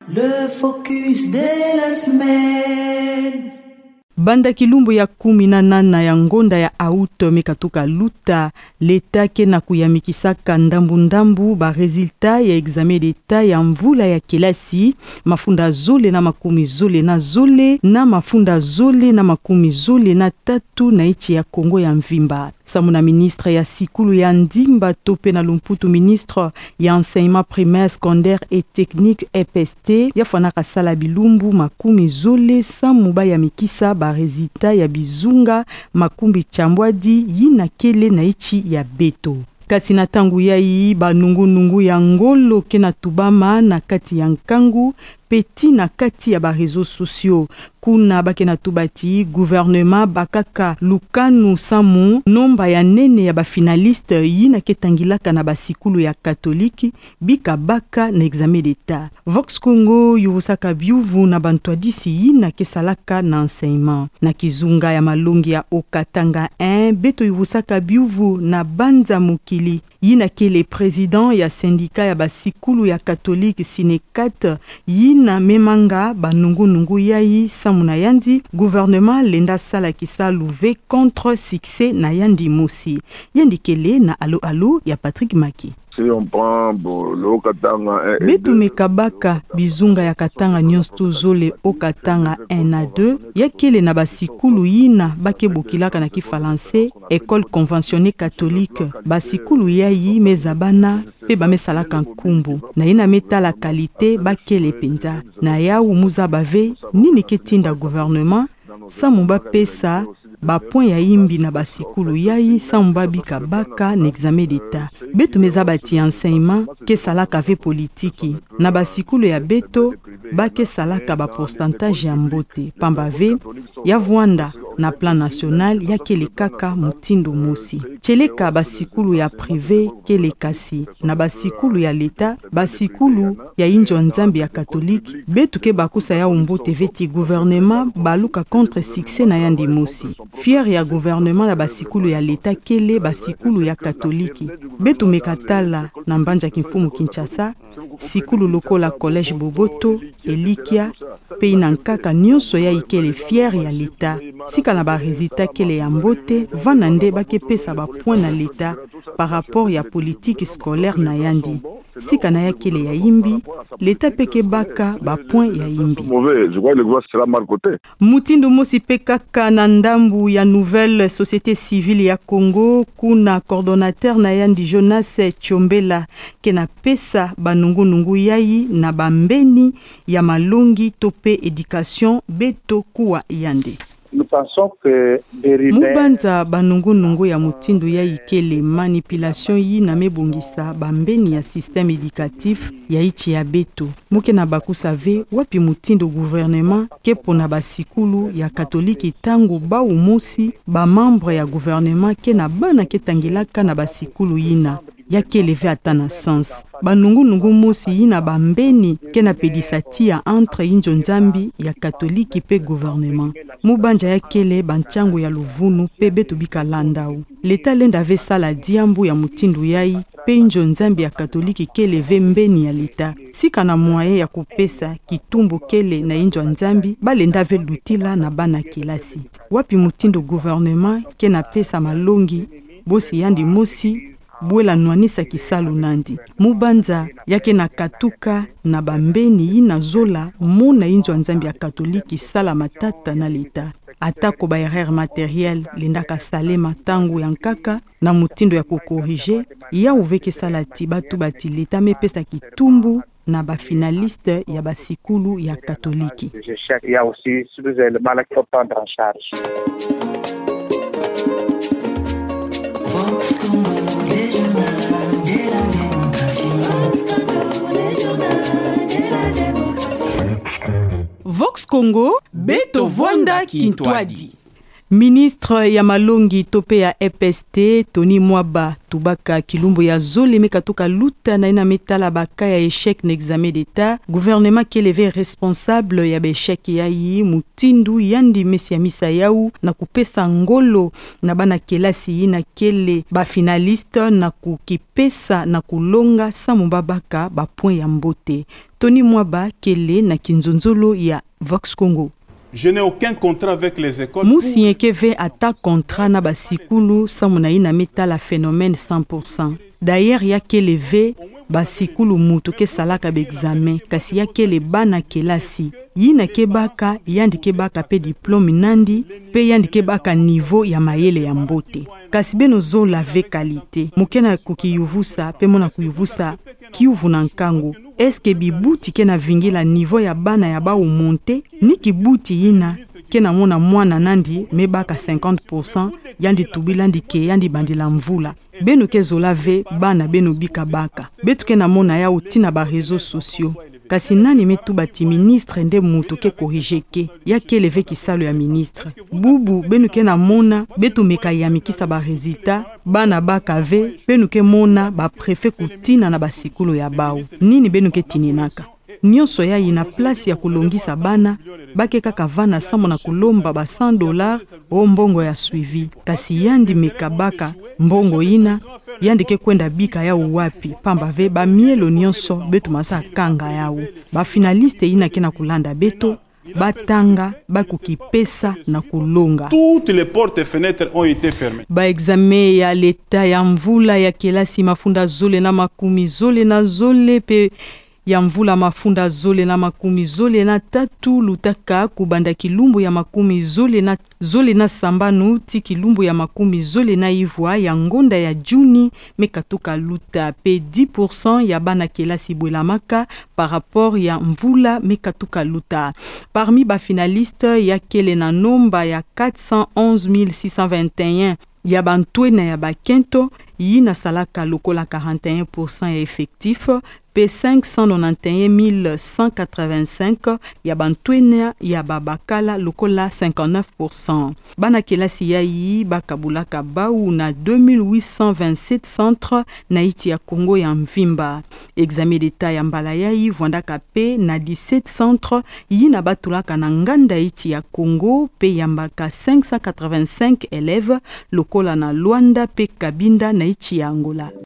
Le focus de la semaine. Banda kilumbu ya 18 ya ngonda ya auto mekatuka luta leta ke na kuyamikisaka ndambu ba resultat ya examen d'etat ya mvula ya kelasi mafunda zole na makumi zole na zole na mafunda zole na makumi zole na tatu na ichi ya Kongo ya mvimba. Samuna ministre ya sikulu ya ndimba tope na lumputu ministre ya enseignement primaire, secondaire et technique EPST ya fanaka sala bilumbu makumi zole samuba ya mikisa ba resultat ya bizunga makumbi chambwadi yina kele na ichi ya beto. Kasi na tangu yai ba nungu ya ngolo ke na tubama na kati ya nkangu peti na kati ya ba réseaux sociaux kuna bakena tubati gouvernement bakaka lukanu samu nomba ya nene ya ba finaliste yina ketangilaka na basikulu ya katoliki bika baka na examen d'etat. Vox Congo yuvusaka biuvu na bantwadisi yina kesalaka na enseignement na kizunga ya malongi ya Okatanga 1 beto yuvusaka biuvu na banza mukili yina kele président ya syndicat ya basikulu ya katoliki Sinekat yina memanga banungu yai samuna yandi gouvernement lenda sala kisa louvé contre succès na yandi mosi yandi kele na alo ya Patrick Maki. Si on prend le Katanga 1 betu mekabaka bizunga ya Katanga nyonsto zole o Katanga 1 na 2 yakele na basikulu yina bakebokilaka na kifalansé école conventionnée catholique basikulu yayi mezabana pe bamesalaka nkumbu na ina metala qualité bakele penza na yawu muza bave nini ketinda gouvernement samumba pesa ba point ya imbi na basikulu yayi samba bika baka na examen d'etat betu mezabati enseignement ke salaka ve politiki na basikulu ya beto bake salaka ba pourcentage ya mbote pamba ve ya Vwanda na plan national ya kele kaka mutindo mosi cheleka basikulu ya privé kele kasi na basikulu ya leta basikulu ya injo nzambi ya katoliki betu ke bakusa ya mbote veti gouvernement baluka contre succès na yandi mosi fier ya gouvernement na basikulu ya leta kele basikulu ya katoliki betu mekatala na mbanja kimfumu Kinshasa sikulu lokola collège Boboto Elikia pe inankaka nyonso ya ikele fier ya leta sika na ba résultat kele ya mbote vanande bake pesa ba point na leta par rapport ya politique scolaire na yandi sika na ya kele ya imbi leta peke baka ba point ya imbi mutindo mosi pekaka na ndambu ya nouvelle société civile ya Congo kuna coordonnateur na yandi Jonas Chombela ke na pesa banungu yayi na bambeni ya malongi tope éducation beto kuwa yande. Nous pensons que mubanza banungu ya mutindo ya ikele manipulation yi na mebongisa bambeni ya système éducatif ya ichi ya beto muke na bakusave wapi mutindo gouvernement ke pona basikulu ya katoliki tango ba umosi ba membre ya gouvernement ke na bana ketangilaka na basikulu yina ya keleve atana sens banungu mosi yina bambeni ke na pedisati ya entre injo nzambi ya katoliki pe gouvernement mubanja ya kele banchango ya luvunu pe betu bika landau leta lenda ve sala diambu ya mutindu yai pe injo nzambi ya katoliki keleve mbeni ya leta sika na moyen ya kupesa kitumbu kele na injo nzambi balenda ve lutila na bana kilasi wapi mutindu gouvernement ke na pesa malongi bosi yandi mosi bwela nwanisa kisalu nandi mubanza yake na katuka na bambeni yina zola mona injo nzambi ya katoliki sala matata na leta atako ba erreur matériel lendaka salema tangu ya nkaka na mutindo ya kukorige ya uveke salati batu bati leta mepesa kitumbu na ba finaliste ya basikulu ya katoliki. Il y a aussi les éléments qu'il faut prendre en charge. Vox Congo, beto Vwanda Kintwadi. Ministre ya Malongi tope ya EPST Tony Mwaba tubaka kilumbu ya zole mekatoka luta na ina metala baka ya échec na examen d'état gouvernement qui levé responsable ya échec ya yi mutindu yandi mesia misa yau na kupesa ngolo na bana kelasi yi na kele ba finaliste na kukipesa na kulonga samu babaka ba point ya mbote. Tony Mwaba kele na kinzonzolo ya Vox Congo. Je n'ai aucun contrat avec les écoles. Musi yekeve ata contrat na basikulu samuna ina metala phénomène 100%. D'ailleurs ya keleve basikulu mutu ke salaka be examen kasi ya kele bana kelasi yina kebaka yandike baka pe diplôme nandi pe yandike baka niveau ya mayele ya mbote kasi beno zo lave qualité mukena kukiyuvusa pe mona kuyuvusa kiuvu na nkango eske bibuti kena vingila niveau ya bana ya ba umonte ni kibuti yina kena mona mwana nandi mebaka 50% yandi tubilandi ke yandi bandila mvula beno ke zolave bana beno bika baka betu ke na mona ya utina ba réseaux sociaux kasi nani metu bati ministre nde mutu ke corriger ke ya ke leve kisalo ya ministre bubu beno ke na mona betu meka ya mikisa ba résultat bana baka ve beno ke mona ba préfet kutina na basikulu ya bao nini beno ke tininaka nyonso ya ina place ya kulongisa bana bake kaka vana samo na kulomba ba $100 o mbongo ya suivi kasi yandi mekabaka mbongo ina yandi ke kwenda bika ya uwapi pamba ve ba mielo nyonso betu masa kanga yao ba finaliste ina kena kulanda beto batanga bakukipesa na kulonga. Toutes les portes et fenêtres ont été fermées. Ba examen ya leta ya mvula ya kelasi mafunda zole na makumi zole na zole pe ya mvula mafunda zole na makumi zole na tatu lutaka kubanda kilumbu ya makumi zole na sambanu ti kilumbu ya makumi zole na ivwa ya ngonda ya juni mekatuka luta pe 10% ya bana kelasi bwelamaka par rapport ya mvula mekatuka luta. Parmi ba finaliste ya kele na nomba ya 411 621 ya bantwena ya bakento yina salaka lokola 41% ya effectif pe 591 185 ya bantwena ya babakala lokola 59%. Bana kelasi ya yi bakabulaka bau na 2827 centre na iti ya Congo ya mvimba. Examen d'état ya mbala ya yi vwandaka pe na 17 centre yina batulaka na nganda iti ya Congo pe yambaka 585 élèves lokola na Luanda pe Kabinda na iti ya Angola.